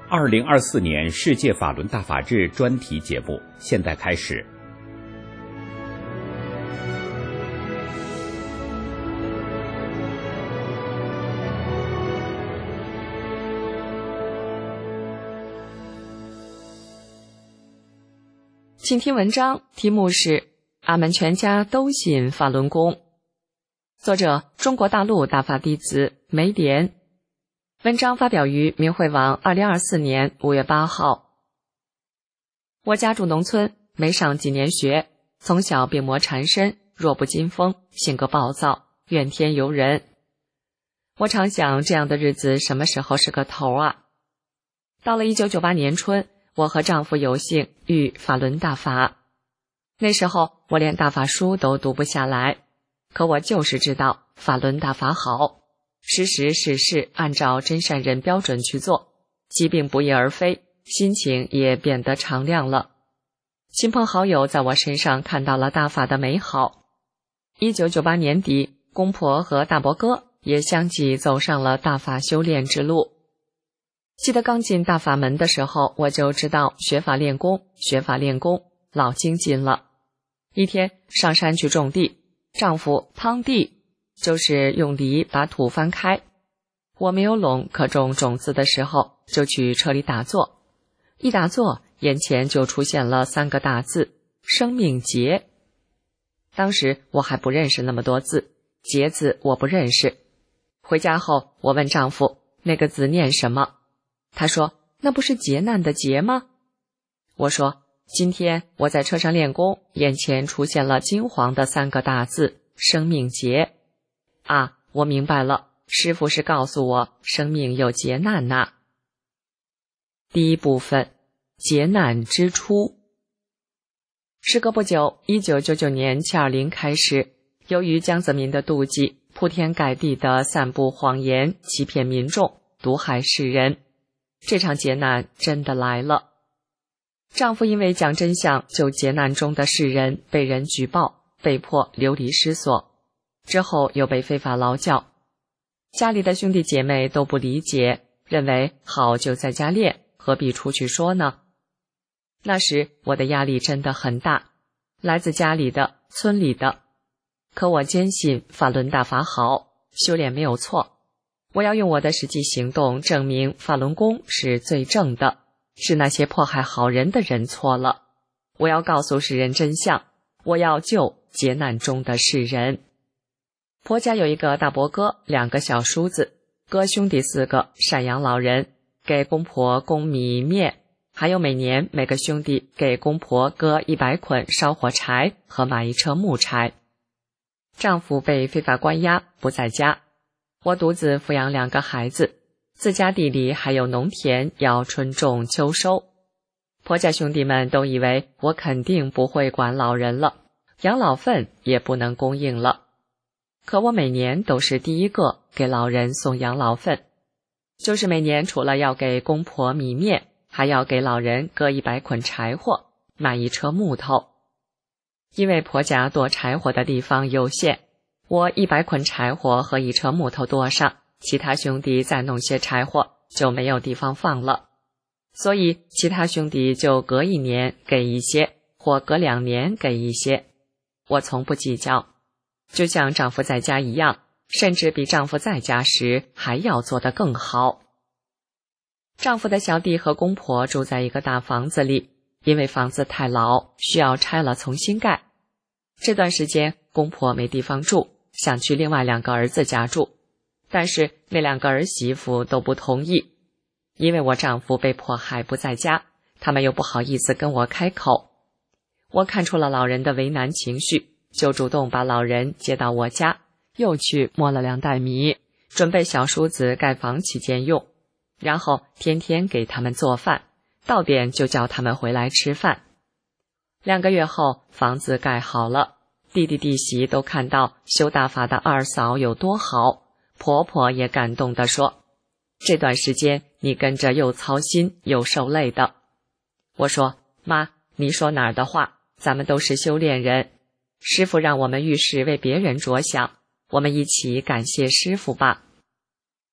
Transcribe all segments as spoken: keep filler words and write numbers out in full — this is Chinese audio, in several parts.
二零二四年世界法轮大法日专题节目现在开始。 请听文章，题目是俺们全家都信法轮功，作者中国大陆大法弟子梅莲。文章发表于明慧网二零二四年五月八号。我家住农村，没上几年学，从小病魔缠身，弱不禁风，性格暴躁，怨天尤人。我常想，这样的日子什么时候是个头啊？到了一九九八年春，我和丈夫有幸遇法轮大法。那时候我连大法书都读不下来，可我就是知道法轮大法好，时时事事按照真善人标准去做，疾病不翼而飞，心情也变得常亮了。亲朋好友在我身上看到了大法的美好。一九九八年底，公婆和大伯哥也相继走上了大法修炼之路。记得刚进大法门的时候，我就知道学法练功，学法练功，老精进了。一天上山去种地，丈夫趟地，就是用犁把土翻开。我没有垄可种种子的时候，就去车里打坐。一打坐，眼前就出现了三个大字：生命结。当时我还不认识那么多字，结字我不认识。回家后，我问丈夫那个字念什么，他说那不是劫难的劫吗？我说今天我在车上练功，眼前出现了金黄的三个大字：生命劫。啊，我明白了，师父是告诉我生命有劫难呐。第一部分，劫难之初。时隔不久，一九九九年七二零开始，由于江泽民的妒忌，铺天盖地的散布谎言，欺骗民众，毒害世人。这场劫难真的来了。丈夫因为讲真相救劫难中的世人，被人举报，被迫流离失所，之后又被非法劳教。家里的兄弟姐妹都不理解，认为好就在家练，何必出去说呢？那时我的压力真的很大，来自家里的、村里的。可我坚信法轮大法好，修炼没有错。我要用我的实际行动证明法轮功是最正的，是那些迫害好人的人错了。我要告诉世人真相，我要救劫难中的世人。婆家有一个大伯哥，两个小叔子，哥兄弟四个，赡养老人，给公婆供米面，还有每年每个兄弟给公婆割一百捆烧火柴和买一车木柴。丈夫被非法关押，不在家。我独自抚养两个孩子，自家地里还有农田要春种秋收。婆家兄弟们都以为我肯定不会管老人了，养老费也不能供应了。可我每年都是第一个给老人送养老费，就是每年除了要给公婆米面，还要给老人割一百捆柴火，买一车木头。因为婆家剁柴火的地方有限，我一百捆柴火和一车木头剁上，其他兄弟再弄些柴火，就没有地方放了。所以其他兄弟就隔一年给一些，或隔两年给一些。我从不计较，就像丈夫在家一样，甚至比丈夫在家时还要做得更好。丈夫的小弟和公婆住在一个大房子里，因为房子太老，需要拆了重新盖。这段时间公婆没地方住，想去另外两个儿子家住，但是那两个儿媳妇都不同意。因为我丈夫被迫害不在家，他们又不好意思跟我开口。我看出了老人的为难情绪，就主动把老人接到我家，又去摸了两袋米，准备小叔子盖房期间用，然后天天给他们做饭，到点就叫他们回来吃饭。两个月后，房子盖好了，弟弟弟媳都看到修大法的二嫂有多好，婆婆也感动地说，这段时间你跟着又操心又受累的。我说，妈，你说哪儿的话，咱们都是修炼人，师父让我们遇事为别人着想，我们一起感谢师父吧。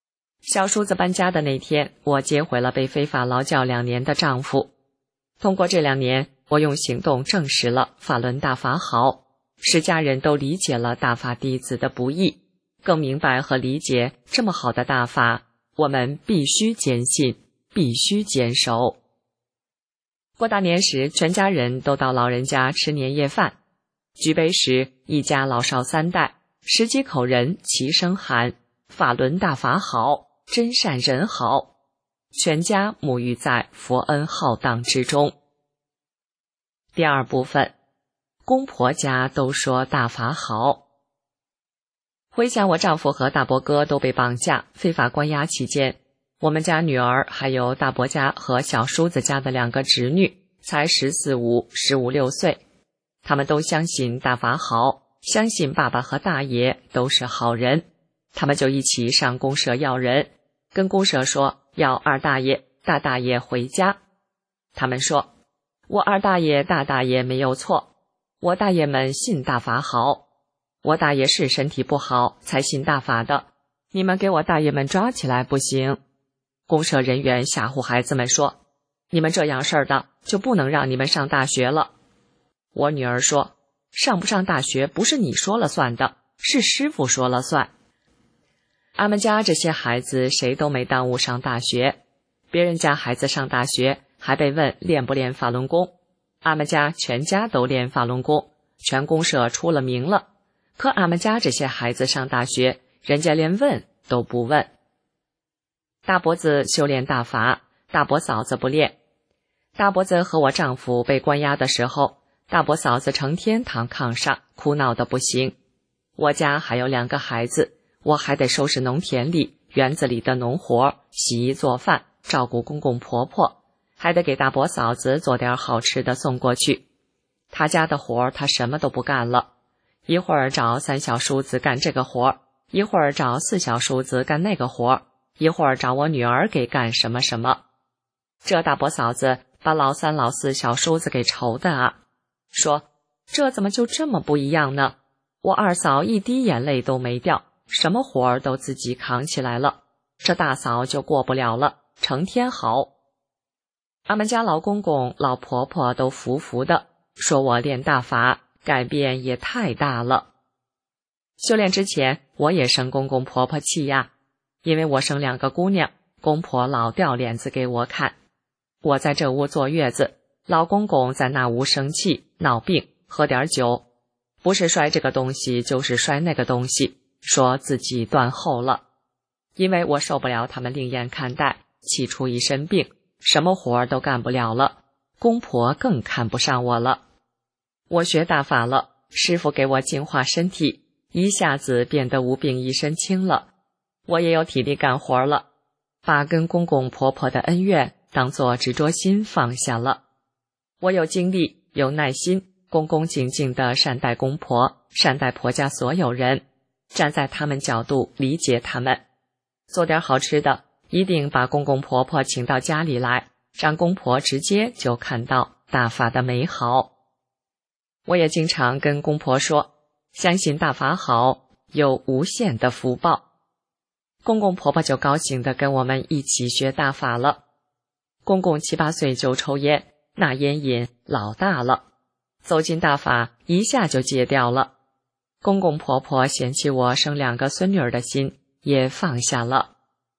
小叔子搬家的那天，我接回了被非法劳教两年的丈夫。通过这两年，我用行动证实了法轮大法好，使家人都理解了大法弟子的不易，更明白和理解这么好的大法，我们必须坚信，必须坚守。过大年时，全家人都到老人家吃年夜饭，举杯时，一家老少三代十几口人齐声喊：法轮大法好，真善人好。全家沐浴在佛恩浩荡之中。第二部分，公婆家都说大法好。回想我丈夫和大伯哥都被绑架、非法关押期间，我们家女儿还有大伯家和小叔子家的两个侄女，才十四五、十五六岁，他们都相信大法好，相信爸爸和大爷都是好人，他们就一起上公社要人，跟公社说要二大爷、大大爷回家。他们说，我二大爷、大大爷没有错，我大爷们信大法好，我大爷是身体不好才信大法的，你们给我大爷们抓起来不行。公社人员吓唬孩子们说，你们这样事儿的就不能让你们上大学了。我女儿说，上不上大学不是你说了算的，是师傅说了算。俺们家这些孩子谁都没耽误上大学，别人家孩子上大学还被问练不练法轮功，俺们家全家都练法轮功，全公社出了名了。可俺们家这些孩子上大学，人家连问都不问。大伯子修炼大法，大伯嫂子不练。大伯子和我丈夫被关押的时候，大伯嫂子成天躺炕上哭闹的不行。我家还有两个孩子，我还得收拾农田里、园子里的农活，洗衣做饭，照顾公公婆婆，还得给大伯嫂子做点好吃的送过去。他家的活他什么都不干了，一会儿找三小叔子干这个活，一会儿找四小叔子干那个活，一会儿找我女儿给干什么什么。这大伯嫂子把老三老四小叔子给愁的啊，说这怎么就这么不一样呢？我二嫂一滴眼泪都没掉，什么活儿都自己扛起来了，这大嫂就过不了了，成天嚎。俺们家老公公老婆婆都服服的，说我练大法改变也太大了。修炼之前我也生公公婆婆气呀，因为我生两个姑娘，公婆老掉脸子给我看。我在这屋坐月子，老公公在那屋生气闹病，喝点酒，不是摔这个东西就是摔那个东西，说自己断后了。因为我受不了他们另眼看待，气出一身病，什么活儿都干不了了，公婆更看不上我了。我学大法了，师傅给我净化身体，一下子变得无病一身轻了，我也有体力干活了，把跟公公婆婆的恩怨当作执着心放下了。我有精力，有耐心，恭恭敬敬地善待公婆，善待婆家所有人，站在他们角度理解他们，做点好吃的，一定把公公婆婆请到家里来，让公婆直接就看到大法的美好。我也经常跟公婆说，相信大法好，有无限的福报。公公婆婆就高兴地跟我们一起学大法了。公公七八岁就抽烟，那烟瘾老大了，走进大法一下就戒掉了。公公婆婆嫌弃我生两个孙女儿的心也放下了。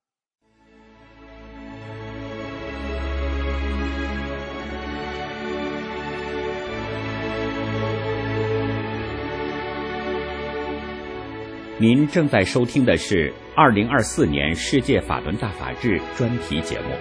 您正在收听的是二零二四年世界法轮大法日专题节目。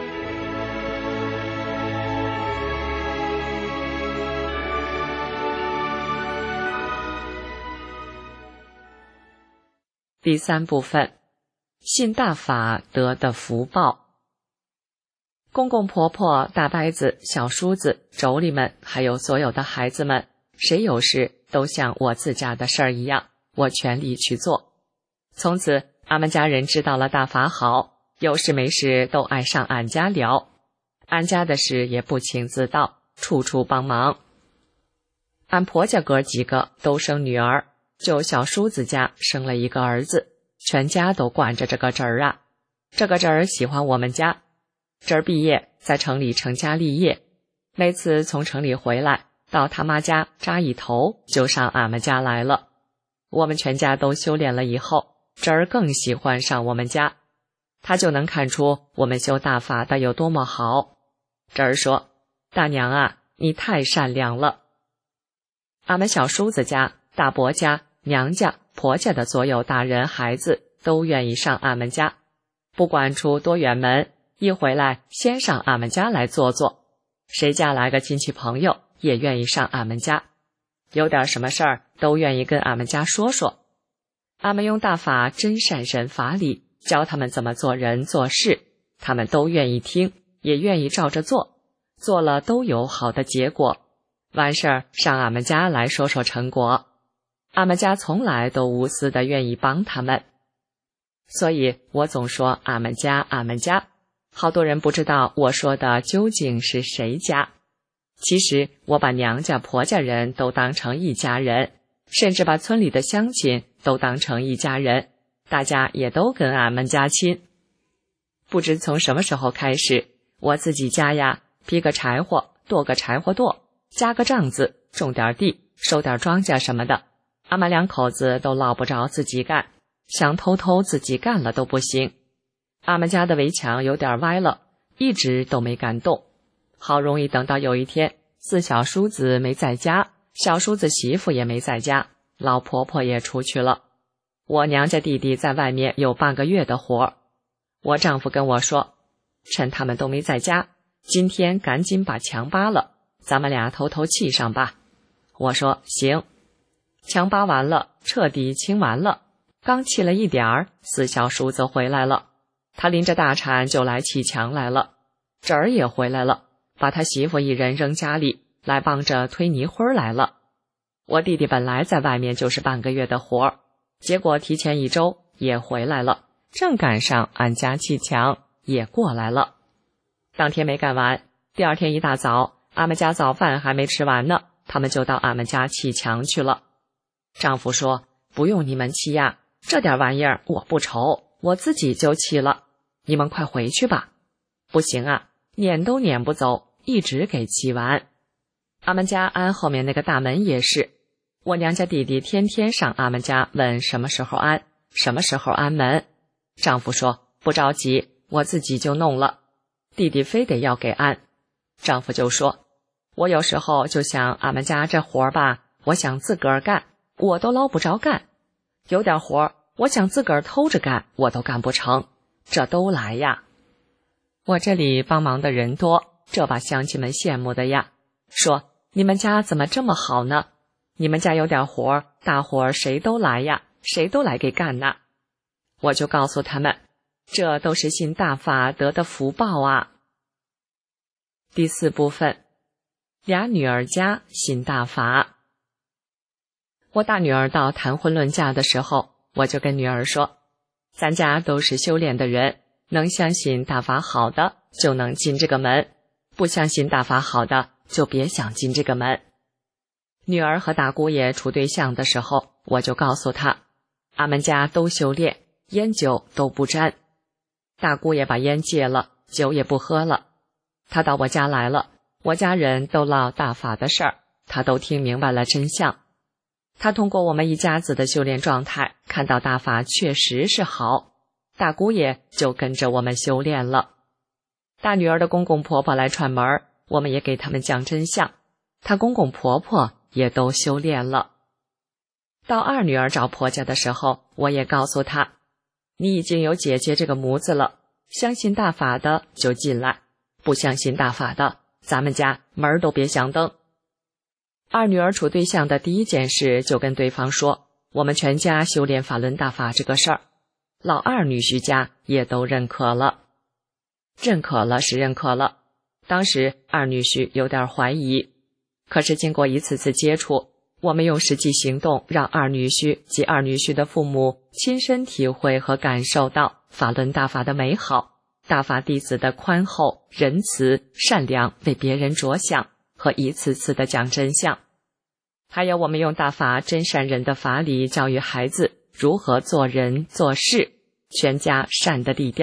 第三部分，信大法得的福报。公公婆婆、大伯子、小叔子、妯娌们，还有所有的孩子们，谁有事都像我自家的事儿一样，我全力去做。从此俺们家人知道了大法好，有事没事都爱上俺家聊，俺家的事也不请自到，处处帮忙。俺婆家哥几个都生女儿，就小叔子家生了一个儿子，全家都惯着这个侄儿啊。 这个侄儿喜欢我们家，侄儿毕业在城里成家立业，每次从城里回来到他妈家扎一头就上俺们家来了。我们全家都修炼了以后，侄儿更喜欢上我们家，他就能看出我们修大法的有多么好。侄儿说，大娘啊，你太善良了。俺们小叔子家、大伯家、娘家、婆家的所有大人孩子都愿意上俺们家，不管出多远门，一回来先上俺们家来坐坐，谁家来个亲戚朋友也愿意上俺们家，有点什么事儿都愿意跟俺们家说说。俺们用大法真善神法理教他们怎么做人做事，他们都愿意听，也愿意照着做，做了都有好的结果，完事儿上俺们家来说说成果。俺们家从来都无私的愿意帮他们，所以我总说俺们家俺们家，好多人不知道我说的究竟是谁家。其实我把娘家婆家人都当成一家人，甚至把村里的乡亲都当成一家人，大家也都跟俺们家亲。不知从什么时候开始，我自己家呀，劈个柴火，剁个柴火垛，加个帐子，种点地，收点庄稼什么的，俺们两口子都落不着自己干，想偷偷自己干了都不行。俺们家的围墙有点歪了，一直都没敢动。好容易等到有一天，四小叔子没在家，小叔子媳妇也没在家，老婆婆也出去了，我娘家弟弟在外面有半个月的活。我丈夫跟我说，趁他们都没在家，今天赶紧把墙扒了，咱们俩偷偷砌上吧。我说行。墙扒完了，彻底清完了，刚砌了一点儿，四小叔子回来了，他拎着大铲就来砌墙来了。侄儿也回来了，把他媳妇一人扔家里，来帮着推泥灰来了。我弟弟本来在外面就是半个月的活，结果提前一周也回来了，正赶上俺家砌墙，也过来了。当天没干完，第二天一大早，俺们家早饭还没吃完呢，他们就到俺们家砌墙去了。丈夫说，不用你们砌呀，这点玩意儿我不愁，我自己就砌了，你们快回去吧。不行啊，撵都撵不走，一直给砌完。俺们家安后面那个大门也是，我娘家弟弟天天上俺们家问什么时候安，什么时候安门。丈夫说不着急，我自己就弄了。弟弟非得要给安，丈夫就说，我有时候就想俺们家这活吧，我想自个儿干，我都捞不着干，有点活我想自个儿偷着干，我都干不成，这都来呀。我这里帮忙的人多，这把乡亲们羡慕的呀，说你们家怎么这么好呢？你们家有点活，大伙儿谁都来呀，谁都来给干呐。我就告诉他们，这都是信大法得的福报啊。第四部分，俩女儿家信大法。我大女儿到谈婚论嫁的时候，我就跟女儿说，咱家都是修炼的人，能相信大法好的就能进这个门，不相信大法好的就别想进这个门。女儿和大姑爷处对象的时候，我就告诉她，俺们家都修炼，烟酒都不沾。大姑爷把烟戒了，酒也不喝了。他到我家来了，我家人都唠大法的事儿，他都听明白了真相。他通过我们一家子的修炼状态，看到大法确实是好，大姑爷就跟着我们修炼了。大女儿的公公婆婆来串门，我们也给他们讲真相，她公公婆婆也都修炼了。到二女儿找婆家的时候，我也告诉她，你已经有姐姐这个模子了，相信大法的就进来，不相信大法的，咱们家门都别想登。二女儿处对象的第一件事就跟对方说，我们全家修炼法轮大法这个事儿，老二女婿家也都认可了。认可了是认可了，当时二女婿有点怀疑，可是经过一次次接触，我们用实际行动让二女婿及二女婿的父母亲身体会和感受到法轮大法的美好，大法弟子的宽厚、仁慈、善良，为别人着想，和一次次的讲真相。还有我们用大法真善忍的法理教育孩子如何做人做事，全家善的力量，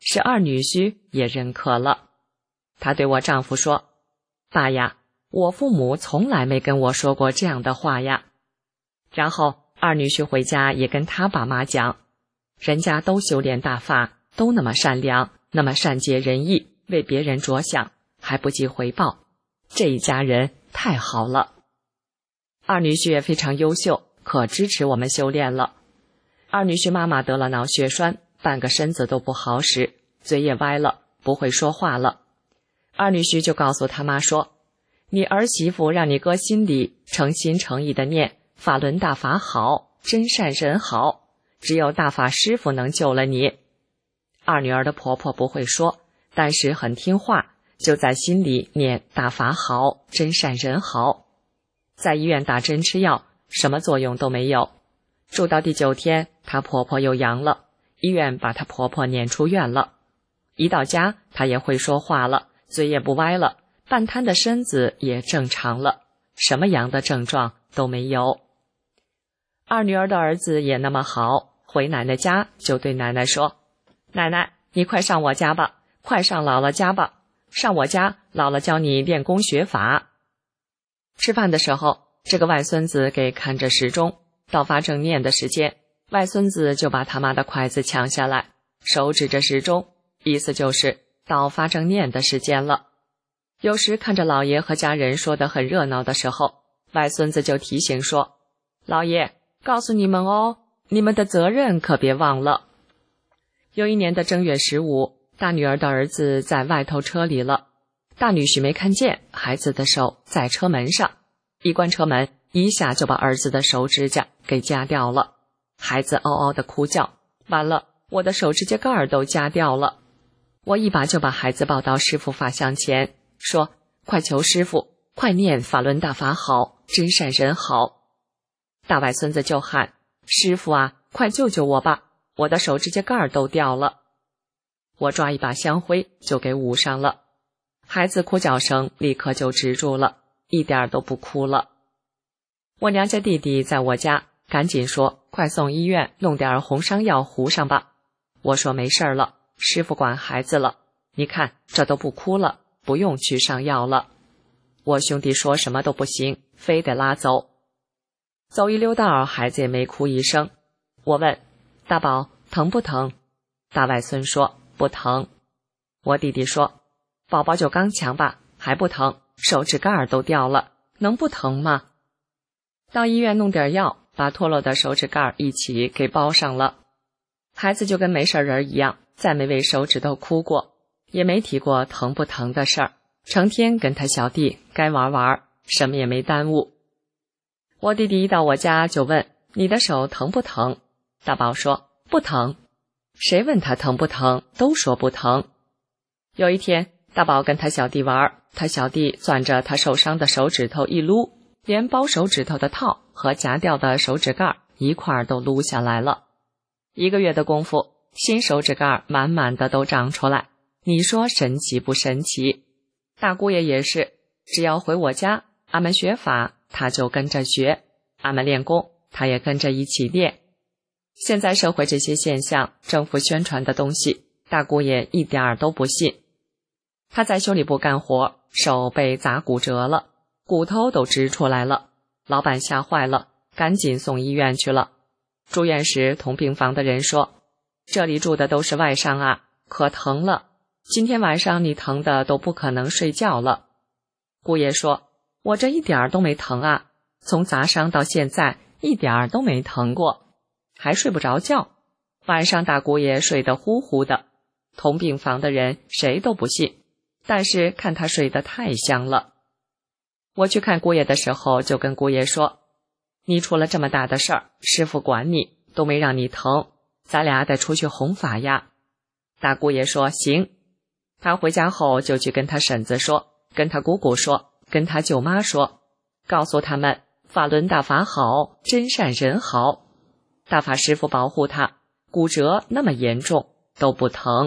使二女婿也认可了。她对我丈夫说：爸呀，我父母从来没跟我说过这样的话呀。然后二女婿回家也跟他爸妈讲，人家都修炼大法，都那么善良，那么善解人意，为别人着想，还不计回报，这一家人太好了。二女婿也非常优秀，可支持我们修炼了。二女婿妈妈得了脑血栓，半个身子都不好使，嘴也歪了，不会说话了。二女婿就告诉他妈说，你儿媳妇让你哥心里诚心诚意的念法轮大法好，真善人好，只有大法师父能救了你。二女儿的婆婆不会说，但是很听话，就在心里念大法好，真善人好。在医院打针吃药，什么作用都没有。住到第九天，她婆婆又阳了，医院把她婆婆撵出院了。一到家，她也会说话了，嘴也不歪了，半瘫的身子也正常了，什么阳的症状都没有。二女儿的儿子也那么好，回奶奶家就对奶奶说，奶奶，你快上我家吧，快上姥姥家吧，上我家，姥姥教你练功学法。吃饭的时候，这个外孙子给看着时钟，到发正念的时间，外孙子就把他妈的筷子抢下来，手指着时钟，意思就是到发正念的时间了。有时看着老爷和家人说得很热闹的时候，外孙子就提醒说，老爷，告诉你们哦，你们的责任可别忘了。有一年的正月十五，大女儿的儿子在外头车里了，大女婿没看见，孩子的手在车门上，一关车门，一下就把儿子的手指甲给夹掉了。孩子嗷嗷的哭叫，完了，我的手指甲盖儿都夹掉了。我一把就把孩子抱到师父法像前，说，快求师父，快念法轮大法好，真善人好。大外孙子就喊，师父啊，快救救我吧，我的手指甲盖儿都掉了。我抓一把香灰就给捂上了，孩子哭叫声立刻就止住了，一点都不哭了。我娘家弟弟在我家，赶紧说，快送医院弄点红伤药糊上吧。我说没事了，师父管孩子了，你看这都不哭了，不用去上药了。我兄弟说什么都不行，非得拉走。走一溜道，孩子也没哭一声。我问，大宝疼不疼？大外孙说不疼。我弟弟说，宝宝就刚强吧，还不疼，手指盖都掉了，能不疼吗？到医院弄点药，把脱落的手指盖一起给包上了。孩子就跟没事人一样，再没为手指头哭过，也没提过疼不疼的事儿，成天跟他小弟该玩玩，什么也没耽误。我弟弟一到我家就问，你的手疼不疼？大宝说不疼。谁问他疼不疼，都说不疼。有一天，大宝跟他小弟玩，他小弟攥着他受伤的手指头一撸，连包手指头的套和夹掉的手指盖一块儿都撸下来了。一个月的功夫，新手指盖满满的都长出来，你说神奇不神奇？大姑爷也是，只要回我家，俺们学法他就跟着学，俺们练功他也跟着一起练。现在社会这些现象，政府宣传的东西，大姑爷一点儿都不信。他在修理部干活，手被砸骨折了，骨头都支出来了，老板吓坏了，赶紧送医院去了。住院时同病房的人说，这里住的都是外伤啊，可疼了，今天晚上你疼的都不可能睡觉了。姑爷说，我这一点儿都没疼啊，从砸伤到现在一点儿都没疼过，还睡不着觉，晚上大姑爷睡得呼呼的，同病房的人谁都不信，但是看他睡得太香了。我去看姑爷的时候就跟姑爷说，你出了这么大的事儿，师父管你都没让你疼，咱俩得出去弘法呀。大姑爷说行。他回家后就去跟他婶子说，跟他姑姑说，跟他舅妈说，告诉他们法轮大法好，真善人好，大法师父保护他，骨折那么严重都不疼。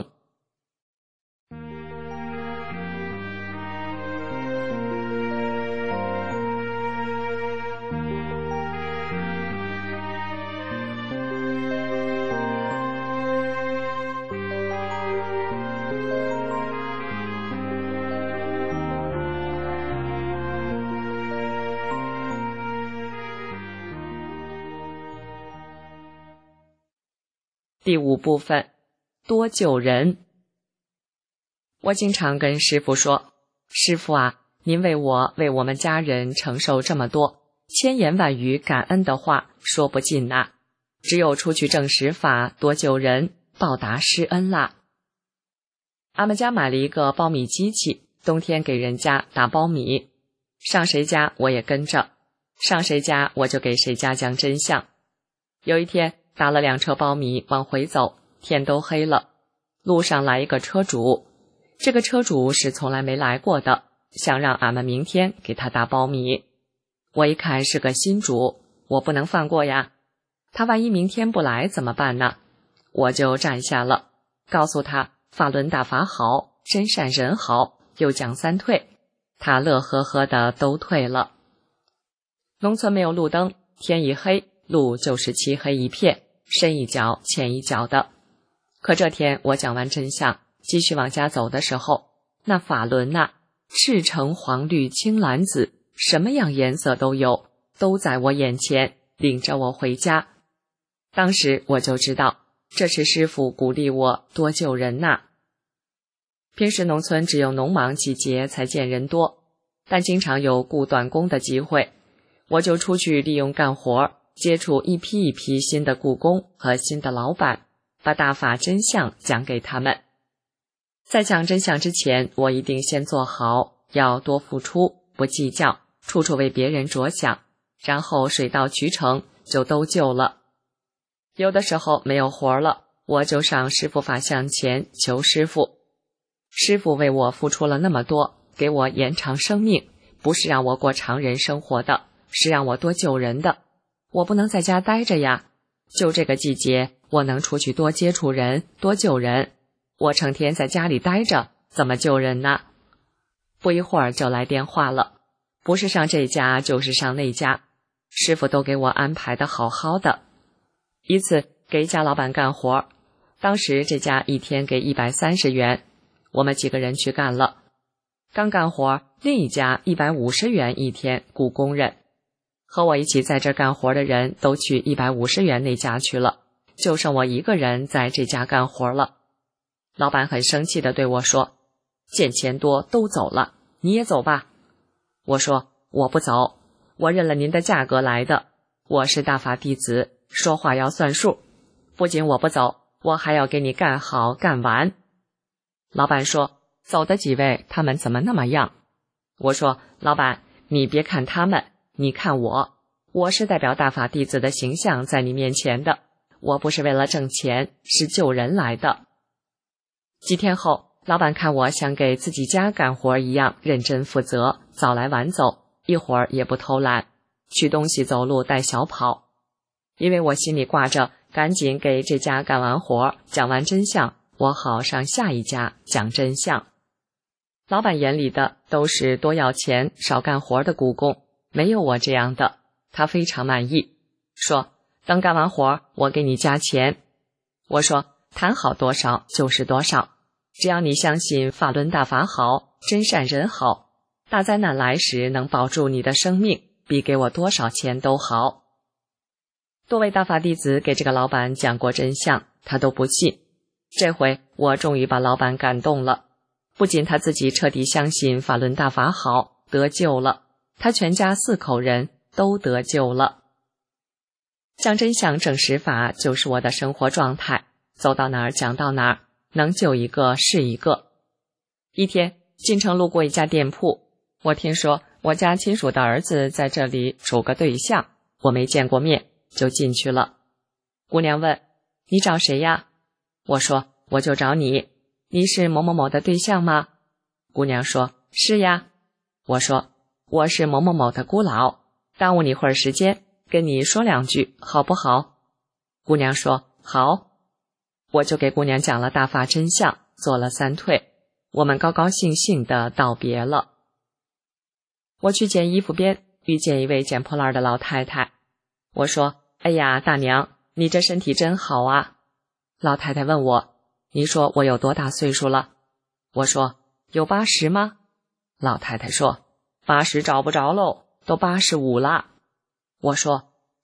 第五部分，多救人。我经常跟师父说，师父啊，您为我为我们家人承受这么多，千言万语感恩的话说不尽呐，只有出去证实法，多救人，报答师恩啦。俺们家买了一个苞米机器，冬天给人家打苞米，上谁家我也跟着，上谁家我就给谁家讲真相。有一天打了两车苞米往回走，天都黑了，路上来一个车主，这个车主是从来没来过的，想让俺们明天给他打苞米。我一看是个新主，我不能放过呀，他万一明天不来怎么办呢？我就站下了，告诉他法轮大法好，真善人好，又讲三退，他乐呵呵的都退了。农村没有路灯，天一黑，路就是漆黑一片，深一脚浅一脚的。可这天我讲完真相，继续往家走的时候，那法轮呐、啊，赤橙黄绿青蓝紫，什么样颜色都有，都在我眼前，领着我回家。当时我就知道，这是师父鼓励我多救人呐、啊。平时农村只有农忙季节才见人多，但经常有雇短工的机会，我就出去利用干活，接触一批一批新的雇工和新的老板，把大法真相讲给他们。在讲真相之前，我一定先做好，要多付出，不计较，处处为别人着想，然后水到渠成，就都救了。有的时候没有活了，我就上师父法像前求师父。师父为我付出了那么多，给我延长生命，不是让我过常人生活的，是让我多救人的。我不能在家待着呀，就这个季节，我能出去多接触人，多救人。我成天在家里待着，怎么救人呢？不一会儿就来电话了，不是上这家就是上那家，师父都给我安排的好好的。一次给一家老板干活，当时这家一天给一百三十元，我们几个人去干了。刚干活，另一家一百五十元一天雇工人，和我一起在这干活的人都去一百五十元那家去了，就剩我一个人在这家干活了。老板很生气地对我说，见钱多都走了，你也走吧。我说我不走，我认了您的价格来的，我是大法弟子，说话要算数，不仅我不走，我还要给你干好干完。老板说，走的几位他们怎么那么样？我说，老板，你别看他们，你看我，我是代表大法弟子的形象在你面前的，我不是为了挣钱，是救人来的。几天后，老板看我像给自己家干活一样认真负责，早来晚走，一会儿也不偷懒，取东西走路带小跑。因为我心里挂着赶紧给这家干完活，讲完真相，我好上下一家讲真相。老板眼里的都是多要钱少干活的雇工，没有我这样的，他非常满意，说等干完活我给你加钱。我说谈好多少就是多少，只要你相信法轮大法好，真善人好，大灾难来时能保住你的生命，比给我多少钱都好。多位大法弟子给这个老板讲过真相，他都不信。这回我终于把老板感动了，不仅他自己彻底相信法轮大法好，得救了，他全家四口人都得救了。讲真相证实法就是我的生活状态，走到哪儿讲到哪儿，能救一个是一个。一天进城路过一家店铺，我听说我家亲属的儿子在这里处个对象，我没见过面，就进去了。姑娘问，你找谁呀？我说我就找你，你是某某某的对象吗？姑娘说是呀。我说我是某某某的姑老，耽误你会儿时间，跟你说两句好不好？姑娘说好。我就给姑娘讲了大法真相，做了三退，我们高高兴兴地道别了。我去捡衣服边，遇见一位捡破烂的老太太，我说哎呀大娘，你这身体真好啊。老太太问我，你说我有多大岁数了？我说有八十吗？老太太说八十找不着喽，都八十五了。我说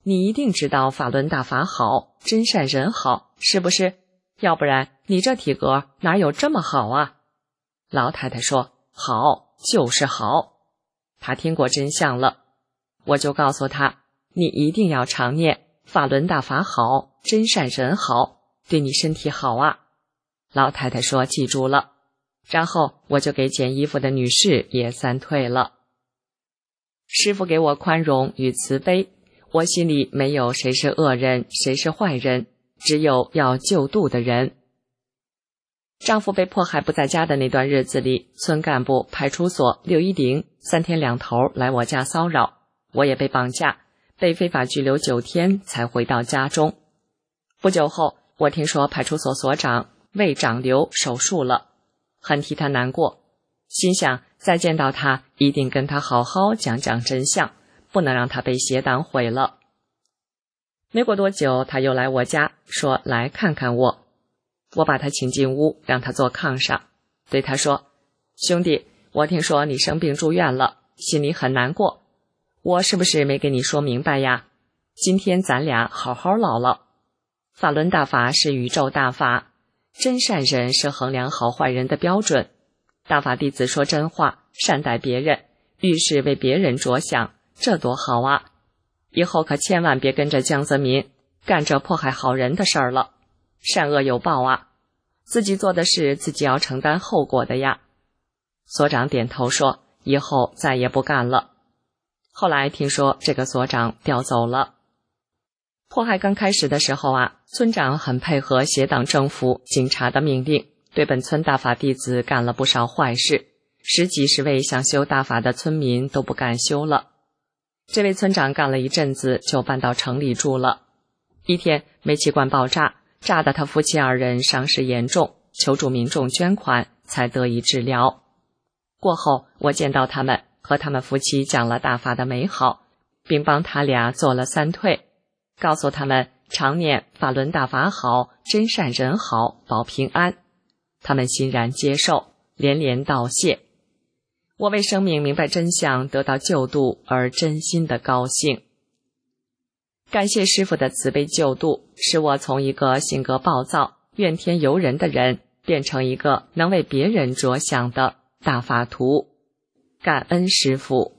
你一定知道法轮大法好，真善人好，是不是？要不然你这体格哪有这么好啊？老太太说，好，就是好。她听过真相了。我就告诉她，你一定要常念法轮大法好，真善人好，对你身体好啊。老太太说记住了。然后我就给捡衣服的女士也三退了。师父给我宽容与慈悲，我心里没有谁是恶人，谁是坏人，只有要救度的人。丈夫被迫害不在家的那段日子里，村干部、派出所、六一零三天两头来我家骚扰，我也被绑架，被非法拘留九天才回到家中。不久后，我听说派出所所长为长瘤手术了，很替他难过，心想再见到他一定跟他好好讲讲真相，不能让他被邪党毁了。没过多久，他又来我家，说来看看我。我把他请进屋，让他坐炕上，对他说，兄弟，我听说你生病住院了，心里很难过，我是不是没跟你说明白呀？今天咱俩好好唠唠。法轮大法是宇宙大法，真善人是衡量好坏人的标准。大法弟子说真话，善待别人，遇事为别人着想，这多好啊！以后可千万别跟着江泽民干这迫害好人的事儿了，善恶有报啊，自己做的事自己要承担后果的呀。所长点头说，以后再也不干了。后来听说这个所长调走了。迫害刚开始的时候啊，村长很配合协党政府警察的命令，对本村大法弟子干了不少坏事，使几十位想修大法的村民都不敢修了。这位村长干了一阵子就搬到城里住了。一天煤气罐爆炸，炸得他夫妻二人伤势严重，求助民众捐款才得以治疗。过后我见到他们，和他们夫妻讲了大法的美好，并帮他俩做了三退，告诉他们常念法轮大法好，真善人好，保平安。他们欣然接受，连连道谢。我为生命明白真相，得到救度而真心的高兴。感谢师父的慈悲救度，使我从一个性格暴躁、怨天尤人的人，变成一个能为别人着想的大法徒。感恩师父。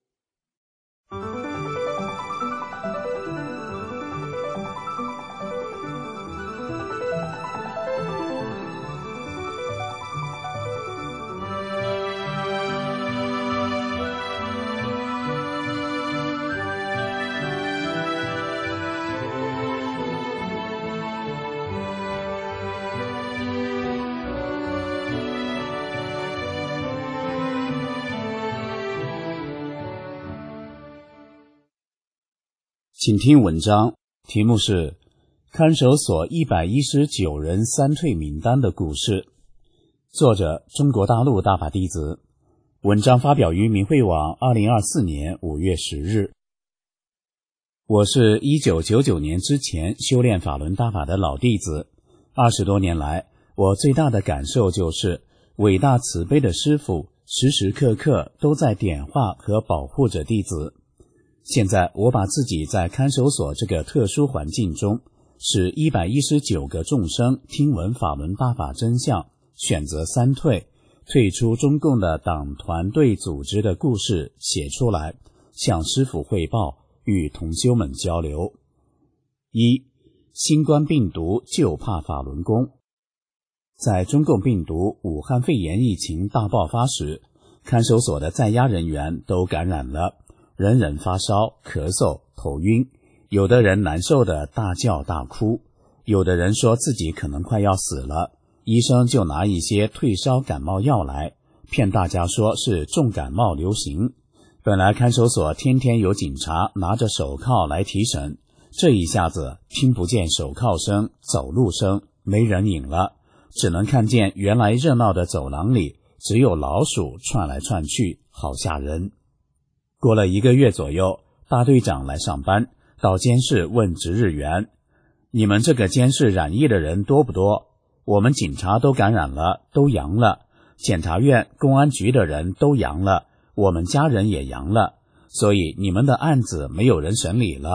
请听文章，题目是看守所一百一十九人三退名单的故事，作者中国大陆大法弟子。文章发表于明慧网二零二四年五月十日。我是一九九九年之前修炼法轮大法的老弟子，二十多年来，我最大的感受就是伟大慈悲的师父时时刻刻都在点化和保护着弟子。现在我把自己在看守所这个特殊环境中，使一百一十九个众生听闻法轮大法真相，选择三退，退出中共的党团队组织的故事写出来，向师父汇报，与同修们交流。一、新冠病毒就怕法轮功。在中共病毒武汉肺炎疫情大爆发时，看守所的在押人员都感染了，人人发烧、咳嗽、头晕，有的人难受的大叫大哭，有的人说自己可能快要死了，医生就拿一些退烧感冒药来，骗大家说是重感冒流行。本来看守所天天有警察拿着手铐来提审，这一下子听不见手铐声、走路声，没人影了，只能看见原来热闹的走廊里只有老鼠窜来窜去，好吓人。过了一个月左右，大队长来上班，到监室问值日员，你们这个监室染疫的人多不多？我们警察都感染了，都阳了，检察院、公安局的人都阳了，我们家人也阳了，所以你们的案子没有人审理了，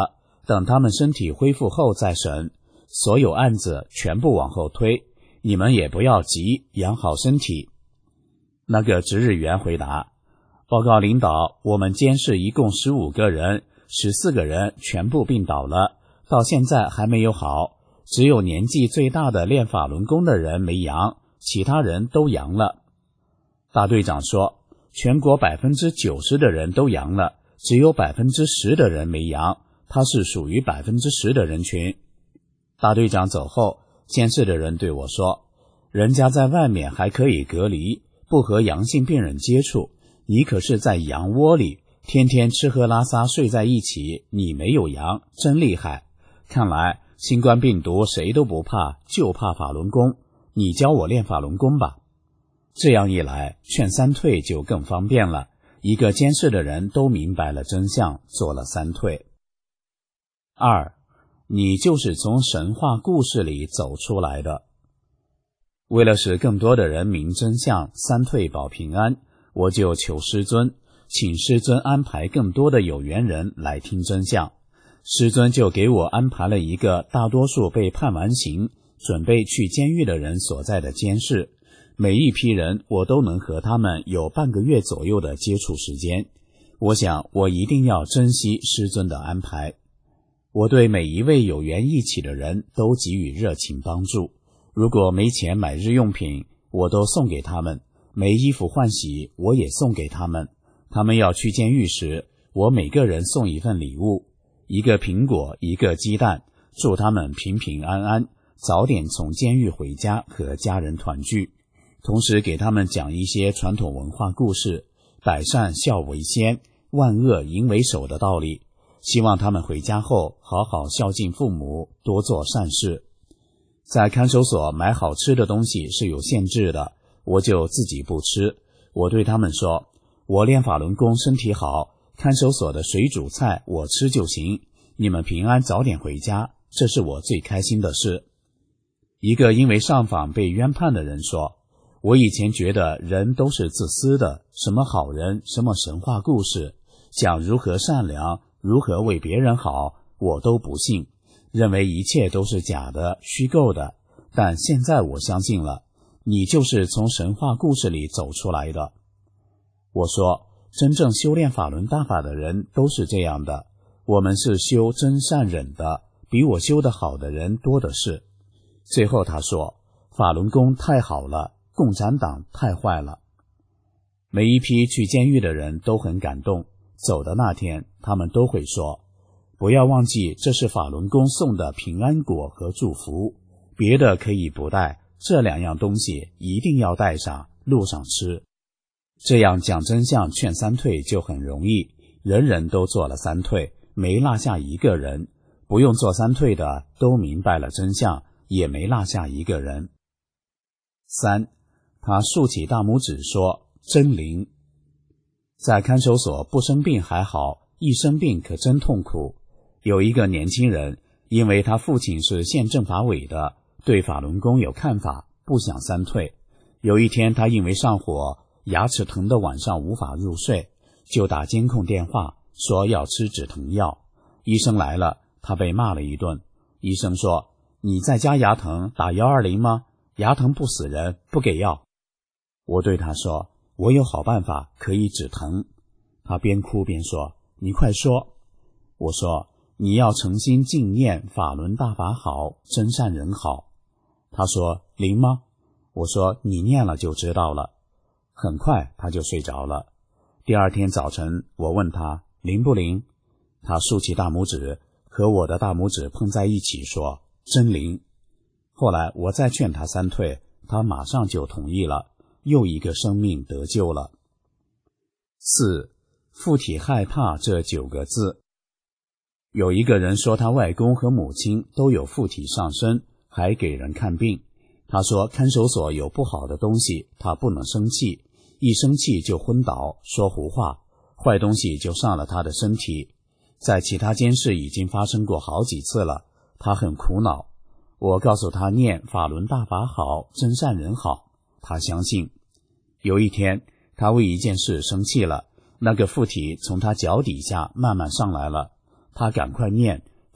等他们身体恢复后再审，所有案子全部往后推，你们也不要急，养好身体。那个值日员回答，报告领导，我们监视一共十五个人，十四个人全部病倒了，到现在还没有好，只有年纪最大的练法轮功的人没阳，其他人都阳了。大队长说，全国 百分之九十 的人都阳了，只有 百分之十 的人没阳，他是属于 百分之十 的人群。大队长走后，监视的人对我说，人家在外面还可以隔离，不和阳性病人接触，你可是在羊窝里，天天吃喝拉撒睡在一起，你没有阳，真厉害。看来新冠病毒谁都不怕，就怕法轮功，你教我练法轮功吧。这样一来，劝三退就更方便了，一个监视的人都明白了真相，做了三退。二，你就是从神话故事里走出来的。为了使更多的人明真相，三退保平安，我就求师尊，请师尊安排更多的有缘人来听真相。师尊就给我安排了一个大多数被判完刑，准备去监狱的人所在的监室，每一批人我都能和他们有半个月左右的接触时间。我想我一定要珍惜师尊的安排。我对每一位有缘一起的人都给予热情帮助，如果没钱买日用品，我都送给他们，没衣服换洗，我也送给他们。他们要去监狱时，我每个人送一份礼物，一个苹果，一个鸡蛋，祝他们平平安安，早点从监狱回家和家人团聚。同时给他们讲一些传统文化故事，百善孝为先，万恶淫为首的道理，希望他们回家后好好孝敬父母，多做善事。在看守所买好吃的东西是有限制的，我就自己不吃。我对他们说，我练法轮功身体好，看守所的水煮菜我吃就行，你们平安早点回家，这是我最开心的事。一个因为上访被冤判的人说，我以前觉得人都是自私的，什么好人，什么神话故事，想如何善良，如何为别人好，我都不信，认为一切都是假的，虚构的。但现在我相信了，你就是从神话故事里走出来的。我说，真正修炼法轮大法的人都是这样的，我们是修真善忍的，比我修得好的人多的是。最后他说，法轮功太好了，共产党太坏了。每一批去监狱的人都很感动，走的那天他们都会说，不要忘记这是法轮功送的平安果和祝福，别的可以不带，这两样东西一定要带上，路上吃。这样讲真相劝三退就很容易，人人都做了三退，没落下一个人。不用做三退的都明白了真相，也没落下一个人。三，他竖起大拇指说，真灵。在看守所不生病还好，一生病可真痛苦。有一个年轻人，因为他父亲是县政法委的，对法轮功有看法，不想三退。有一天他因为上火，牙齿疼的晚上无法入睡，就打监控电话说要吃止疼药。医生来了，他被骂了一顿。医生说，你在家牙疼打一二零吗？牙疼不死人，不给药。我对他说，我有好办法可以止疼。他边哭边说，你快说。我说，你要诚心敬念法轮大法好，真善人好。他说，灵吗？我说，你念了就知道了。很快他就睡着了。第二天早晨我问他灵不灵，他竖起大拇指和我的大拇指碰在一起说，真灵。后来我再劝他三退，他马上就同意了，又一个生命得救了。四，附体害怕这九个字。有一个人说他外公和母亲都有附体上身，还给人看病。他说看守所有不好的东西，他不能生气，一生气就昏倒，说胡话，坏东西就上了他的身体。在其他监室已经发生过好几次了，他很苦恼。我告诉他念法轮大法好，真善人好，他相信。有一天他为一件事生气了，那个附体从他脚底下慢慢上来了，他赶快念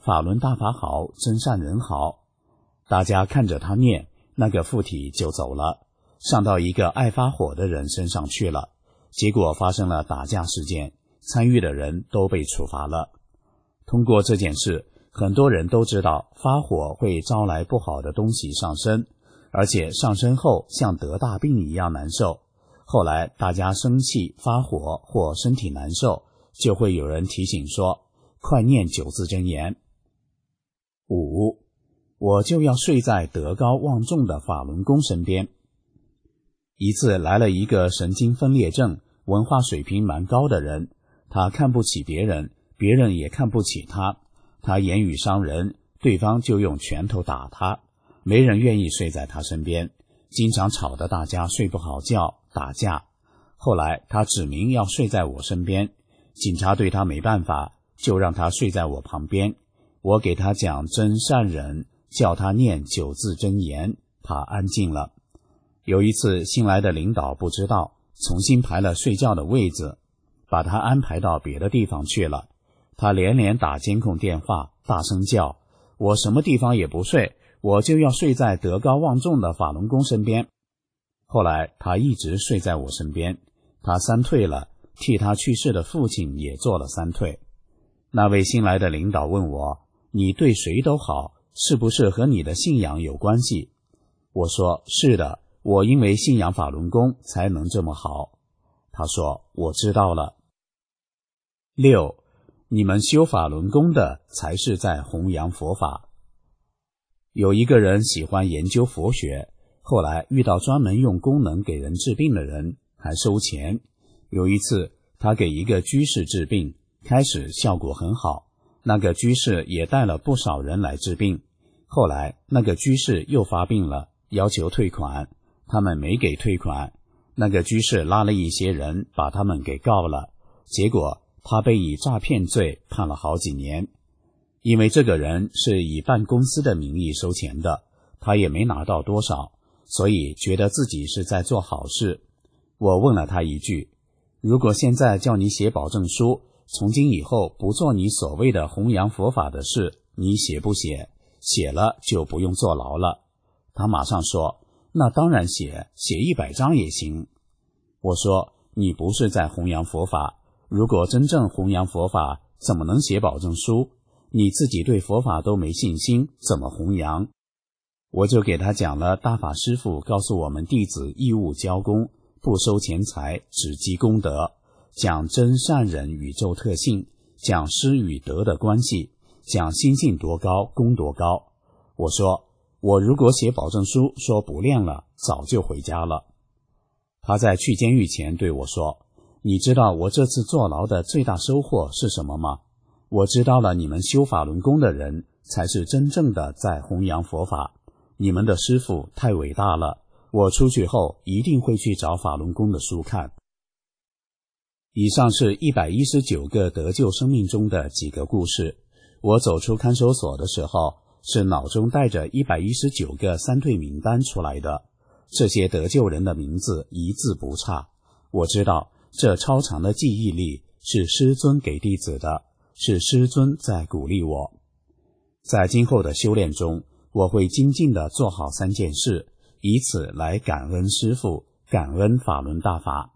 法轮大法好，真善人好。大家看着他念，那个附体就走了，上到一个爱发火的人身上去了，结果发生了打架事件，参与的人都被处罚了。通过这件事，很多人都知道发火会招来不好的东西上身，而且上身后像得大病一样难受。后来大家生气发火或身体难受，就会有人提醒说，快念九字真言。五，我就要睡在德高望重的法轮功身边。一次来了一个神经分裂症、文化水平蛮高的人，他看不起别人，别人也看不起他，他言语伤人，对方就用拳头打他，没人愿意睡在他身边，经常吵得大家睡不好觉，打架。后来他指明要睡在我身边，警察对他没办法，就让他睡在我旁边。我给他讲真善忍，叫他念九字真言，他安静了。有一次新来的领导不知道，重新排了睡觉的位子，把他安排到别的地方去了。他连连打监控电话，大声叫，我什么地方也不睡，我就要睡在德高望重的法轮功身边。后来他一直睡在我身边，他三退了，替他去世的父亲也做了三退。那位新来的领导问我，你对谁都好，是不是和你的信仰有关系？我说，是的，我因为信仰法轮功才能这么好。他说，我知道了。六，你们修法轮功的才是在弘扬佛法。有一个人喜欢研究佛学，后来遇到专门用功能给人治病的人，还收钱。有一次他给一个居士治病，开始效果很好，那个居士也带了不少人来治病。后来那个居士又发病了，要求退款，他们没给退款，那个居士拉了一些人把他们给告了，结果他被以诈骗罪判了好几年。因为这个人是以办公司的名义收钱的，他也没拿到多少，所以觉得自己是在做好事。我问了他一句，如果现在叫你写保证书，从今以后不做你所谓的弘扬佛法的事，你写不写？写了就不用坐牢了。他马上说，那当然写，写一百张也行。我说，你不是在弘扬佛法，如果真正弘扬佛法，怎么能写保证书？你自己对佛法都没信心，怎么弘扬？我就给他讲了大法师父告诉我们弟子义务交功，不收钱财，只积功德，讲真善忍宇宙特性，讲施与德的关系，讲心性多高，功多高。我说，我如果写保证书说不练了，早就回家了。他在去监狱前对我说，你知道我这次坐牢的最大收获是什么吗？我知道了，你们修法轮功的人才是真正的在弘扬佛法，你们的师父太伟大了，我出去后一定会去找法轮功的书看。以上是一百一十九个得救生命中的几个故事。我走出看守所的时候，是脑中带着一百一十九个三退名单出来的，这些得救人的名字一字不差。我知道这超长的记忆力是师尊给弟子的，是师尊在鼓励我。在今后的修炼中，我会精进地做好三件事，以此来感恩师父，感恩法轮大法。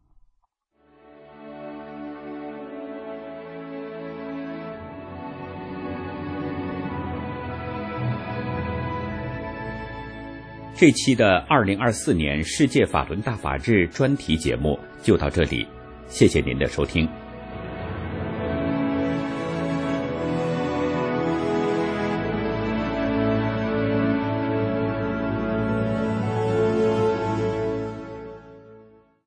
这期的二零二四年世界法轮大法日专题节目就到这里，谢谢您的收听。